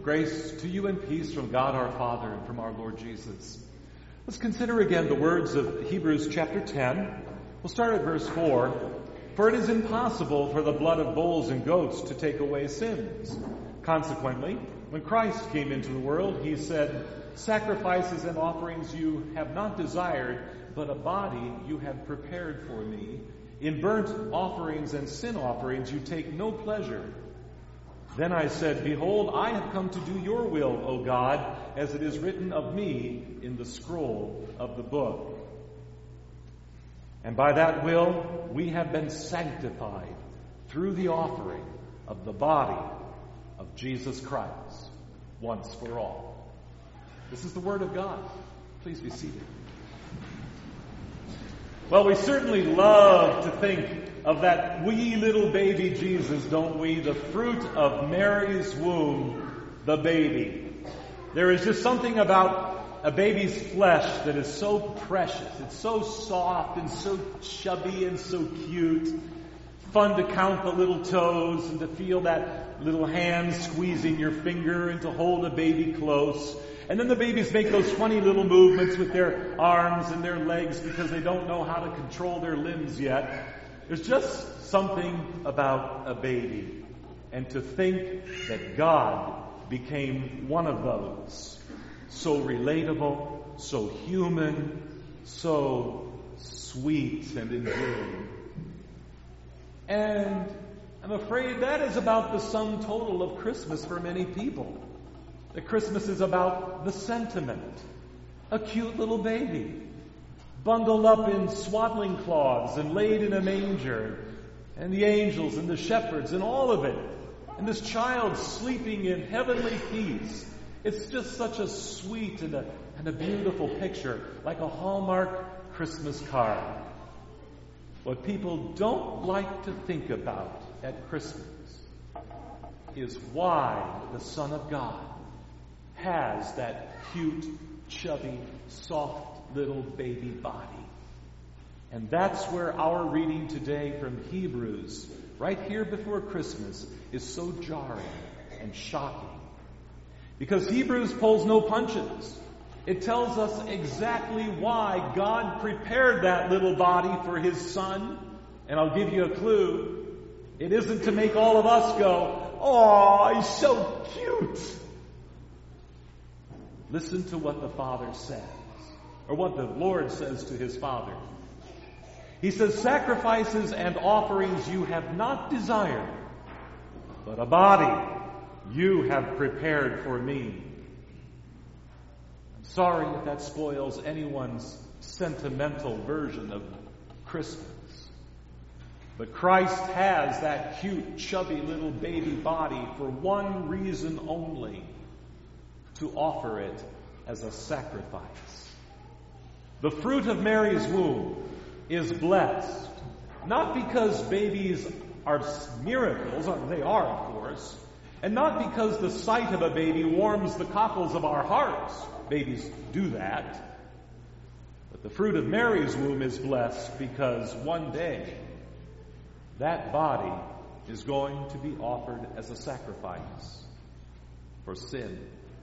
Grace to you and peace from God our Father and from our Lord Jesus. Let's consider again the words of Hebrews chapter 10. We'll start at verse 4. For it is impossible for the blood of bulls and goats to take away sins. Consequently, when Christ came into the world, he said, Sacrifices and offerings you have not desired, but a body you have prepared for me. In burnt offerings and sin offerings you take no pleasure. Then I said, Behold, I have come to do your will, O God, as it is written of me in the scroll of the book. And by that will we have been sanctified through the offering of the body of Jesus Christ, once for all. This is the Word of God. Please be seated. Well, we certainly love to think of that wee little baby Jesus, don't we? The fruit of Mary's womb, the baby. There is just something about a baby's flesh that is so precious. It's so soft and so chubby and so cute. Fun to count the little toes and to feel that little hand squeezing your finger and to hold a baby close. And then the babies make those funny little movements with their arms and their legs because they don't know how to control their limbs yet. There's just something about a baby. And to think that God became one of those. So relatable, so human, so sweet and endearing. And I'm afraid that is about the sum total of Christmas for many people. That Christmas is about the sentiment. A cute little baby, bundled up in swaddling cloths and laid in a manger, and the angels and the shepherds and all of it, and this child sleeping in heavenly peace. It's just such a sweet and a beautiful picture, like a Hallmark Christmas card. What people don't like to think about at Christmas is why the Son of God has that cute, chubby, soft little baby body. And that's where our reading today from Hebrews, right here before Christmas, is so jarring and shocking. Because Hebrews pulls no punches. It tells us exactly why God prepared that little body for His Son. And I'll give you a clue. It isn't to make all of us go, "Oh, he's so cute." Listen to what the Father says, or what the Lord says to His Father. He says, Sacrifices and offerings you have not desired, but a body you have prepared for me. I'm sorry if that spoils anyone's sentimental version of Christmas. But Christ has that cute, chubby little baby body for one reason only: to offer it as a sacrifice. The fruit of Mary's womb is blessed, not because babies are miracles, they are, of course, and not because the sight of a baby warms the cockles of our hearts. Babies do that. But the fruit of Mary's womb is blessed because one day that body is going to be offered as a sacrifice for sin.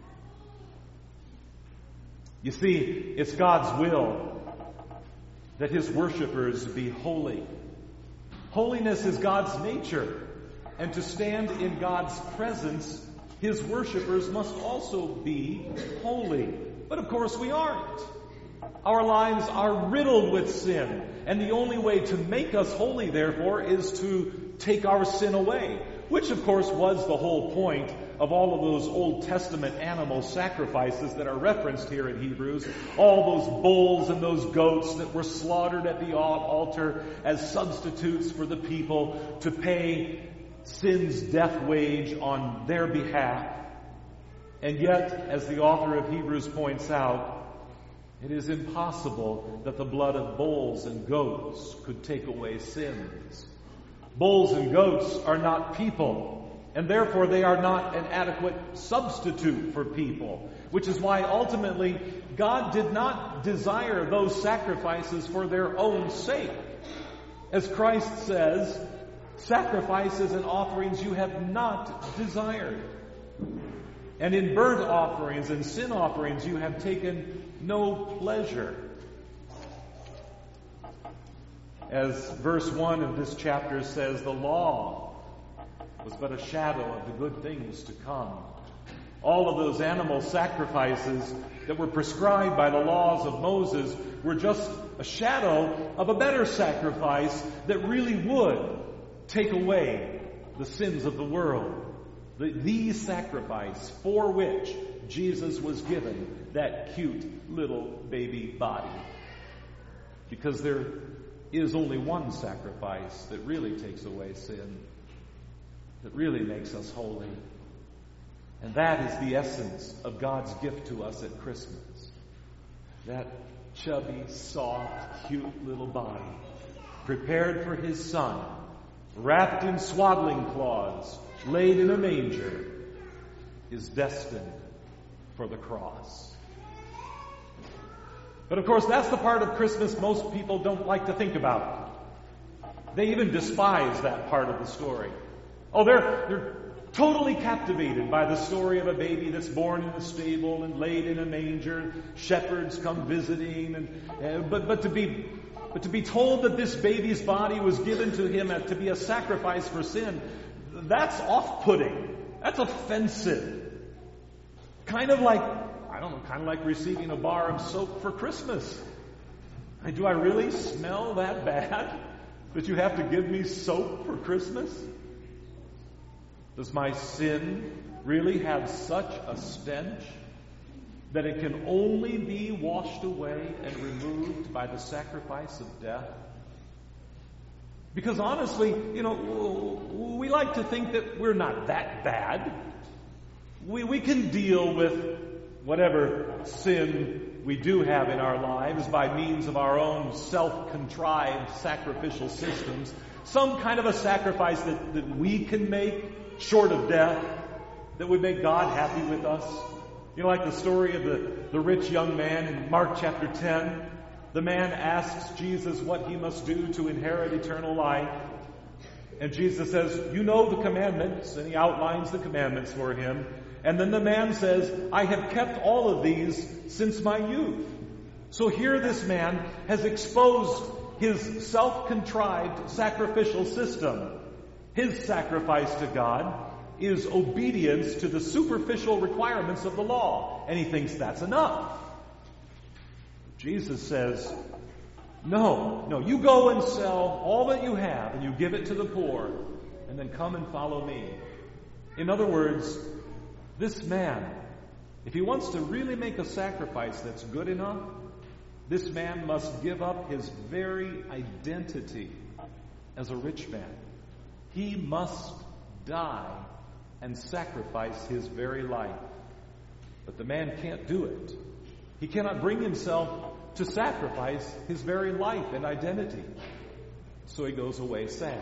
You see, it's God's will that His worshipers be holy. Holiness is God's nature. And to stand in God's presence, His worshipers must also be holy. But of course we aren't. Our lives are riddled with sin. And the only way to make us holy, therefore, is to take our sin away. Which, of course, was the whole point of all of those Old Testament animal sacrifices that are referenced here in Hebrews. All those bulls and those goats that were slaughtered at the altar as substitutes for the people to pay sin's death wage on their behalf. And yet, as the author of Hebrews points out, it is impossible that the blood of bulls and goats could take away sins. Bulls and goats are not people, and therefore they are not an adequate substitute for people, which is why ultimately God did not desire those sacrifices for their own sake. As Christ says, sacrifices and offerings you have not desired. And in burnt offerings and sin offerings you have taken no pleasure. As verse 1 of this chapter says, the law was but a shadow of the good things to come. All of those animal sacrifices that were prescribed by the laws of Moses were just a shadow of a better sacrifice that really would take away the sins of the world. The sacrifice for which Jesus was given that cute little baby body. Because there is only one sacrifice that really takes away sin, that really makes us holy. And that is the essence of God's gift to us at Christmas. That chubby, soft, cute little body, prepared for His Son, wrapped in swaddling cloths, laid in a manger, is destined for the cross. But of course, that's the part of Christmas most people don't like to think about. They even despise that part of the story. Oh, they're totally captivated by the story of a baby that's born in a stable and laid in a manger. Shepherds come visiting, but to be told that this baby's body was given to him to be a sacrifice for sin, that's off-putting. That's offensive. Kind of like receiving a bar of soap for Christmas. Do I really smell that bad that you have to give me soap for Christmas? Does my sin really have such a stench that it can only be washed away and removed by the sacrifice of death? Because honestly, we like to think that we're not that bad. We can deal with whatever sin we do have in our lives by means of our own self-contrived sacrificial systems. Some kind of a sacrifice that we can make short of death that would make God happy with us. Like the story of the rich young man in Mark chapter 10. The man asks Jesus what he must do to inherit eternal life. And Jesus says, you know the commandments. And he outlines the commandments for him. And then the man says, I have kept all of these since my youth. So here this man has exposed his self-contrived sacrificial system. His sacrifice to God is obedience to the superficial requirements of the law. And he thinks that's enough. Jesus says, no, you go and sell all that you have and you give it to the poor and then come and follow me. In other words, this man, if he wants to really make a sacrifice that's good enough, this man must give up his very identity as a rich man. He must die and sacrifice his very life. But the man can't do it. He cannot bring himself to sacrifice his very life and identity. So he goes away sad.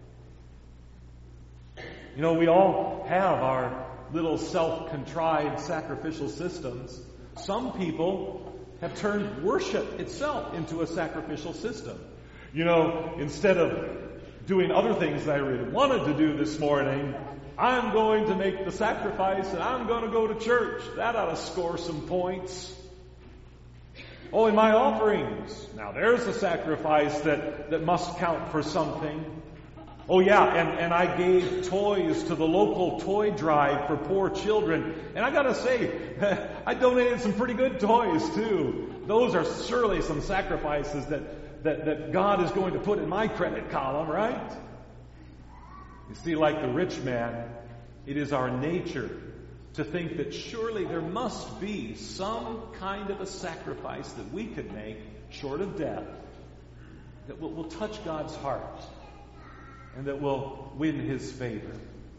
We all have our little self-contrived sacrificial systems. Some people have turned worship itself into a sacrificial system. Instead of doing other things that I really wanted to do this morning, I'm going to make the sacrifice and I'm going to go to church. That ought to score some points. Oh, in my offerings. Now there's a sacrifice that must count for something. Oh yeah, and I gave toys to the local toy drive for poor children. And I gotta say, I donated some pretty good toys too. Those are surely some sacrifices that God is going to put in my credit column, right? You see, like the rich man, it is our nature to think that surely there must be some kind of a sacrifice that we could make short of death that will touch God's heart and that will win His favor.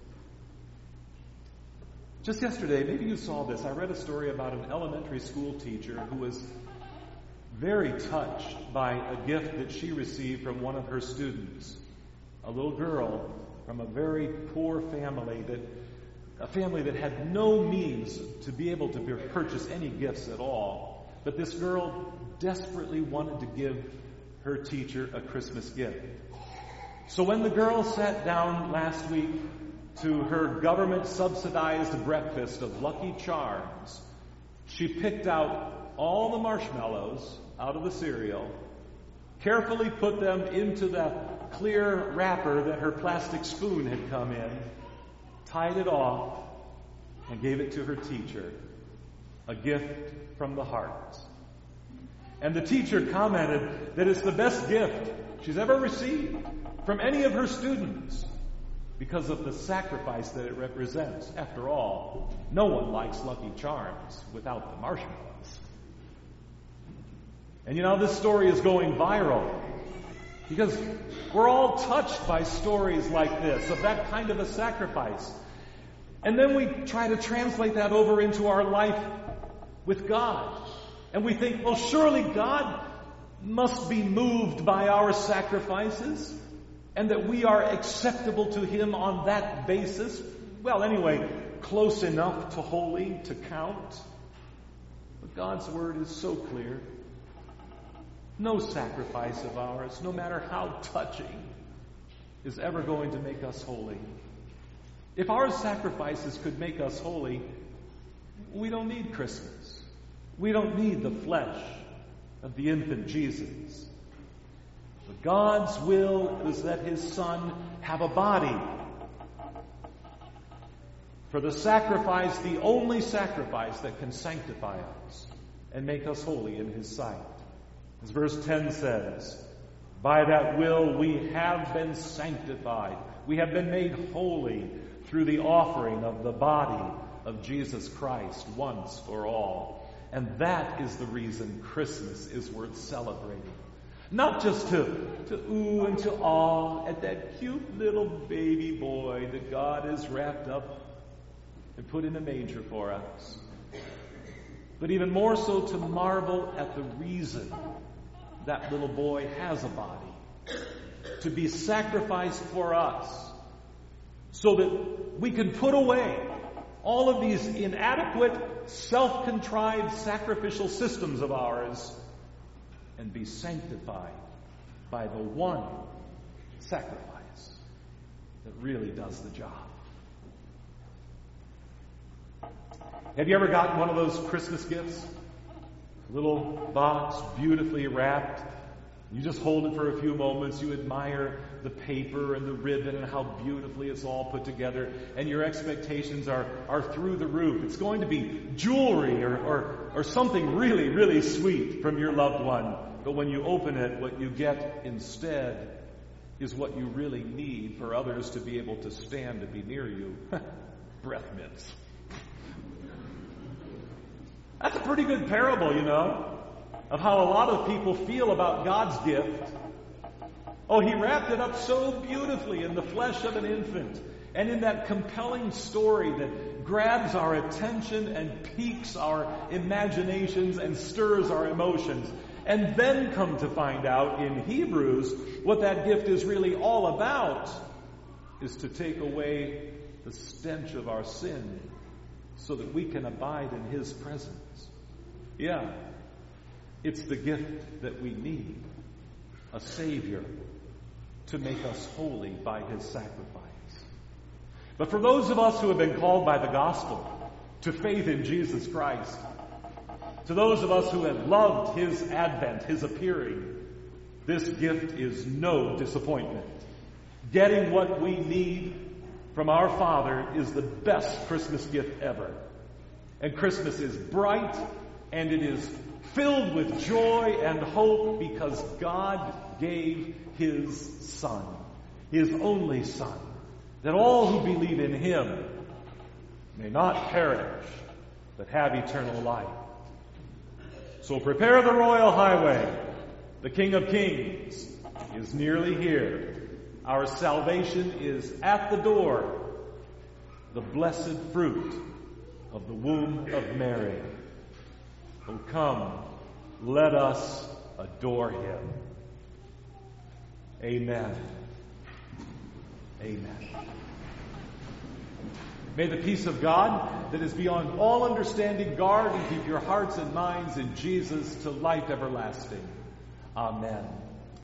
Just yesterday, maybe you saw this, I read a story about an elementary school teacher who was very touched by a gift that she received from one of her students. A little girl from a very poor family, a family that had no means to be able to purchase any gifts at all. But this girl desperately wanted to give her teacher a Christmas gift. So when the girl sat down last week to her government-subsidized breakfast of Lucky Charms, she picked out all the marshmallows out of the cereal, carefully put them into the clear wrapper that her plastic spoon had come in, tied it off, and gave it to her teacher, a gift from the heart. And the teacher commented that it's the best gift she's ever received from any of her students because of the sacrifice that it represents. After all, no one likes Lucky Charms without the marshmallows. And you know, this story is going viral because we're all touched by stories like this, of that kind of a sacrifice. And then we try to translate that over into our life with God. And we think, well, surely God must be moved by our sacrifices and that we are acceptable to Him on that basis. Well, anyway, close enough to holy to count. But God's Word is so clear. No sacrifice of ours, no matter how touching, is ever going to make us holy. If our sacrifices could make us holy, we don't need Christmas. We don't need the flesh of the infant Jesus. But God's will is that His Son have a body. For the sacrifice, the only sacrifice that can sanctify us and make us holy in His sight. As verse 10 says, by that will we have been sanctified. We have been made holy through the offering of the body of Jesus Christ once for all. And that is the reason Christmas is worth celebrating. Not just to ooh and to awe at that cute little baby boy that God has wrapped up and put in a manger for us, but even more so to marvel at the reason that little boy has a body, to be sacrificed for us, so that we can put away all of these inadequate, self-contrived sacrificial systems of ours and be sanctified by the one sacrifice that really does the job. Have you ever gotten one of those Christmas gifts? A little box, beautifully wrapped. You just hold it for a few moments. You admire the paper and the ribbon and how beautifully it's all put together. And your expectations are through the roof. It's going to be jewelry or something really, really sweet from your loved one. But when you open it, what you get instead is what you really need for others to be able to stand to be near you. Breath mints. That's a pretty good parable, you know, of how a lot of people feel about God's gift. Oh, He wrapped it up so beautifully in the flesh of an infant and in that compelling story that grabs our attention and piques our imaginations and stirs our emotions. And then come to find out in Hebrews what that gift is really all about is to take away the stench of our sin so that we can abide in His presence. Yeah, it's the gift that we need, a Savior to make us holy by His sacrifice. But for those of us who have been called by the gospel to faith in Jesus Christ, to those of us who have loved His advent, His appearing, this gift is no disappointment. Getting what we need from our Father is the best Christmas gift ever. And Christmas is bright and it is filled with joy and hope because God gave His Son, His only Son, that all who believe in Him may not perish, but have eternal life. So prepare the royal highway. The King of Kings is nearly here. Our salvation is at the door. The blessed fruit of the womb of Mary. Oh, come, let us adore Him. Amen. Amen. May the peace of God that is beyond all understanding guard and keep your hearts and minds in Jesus to life everlasting. Amen.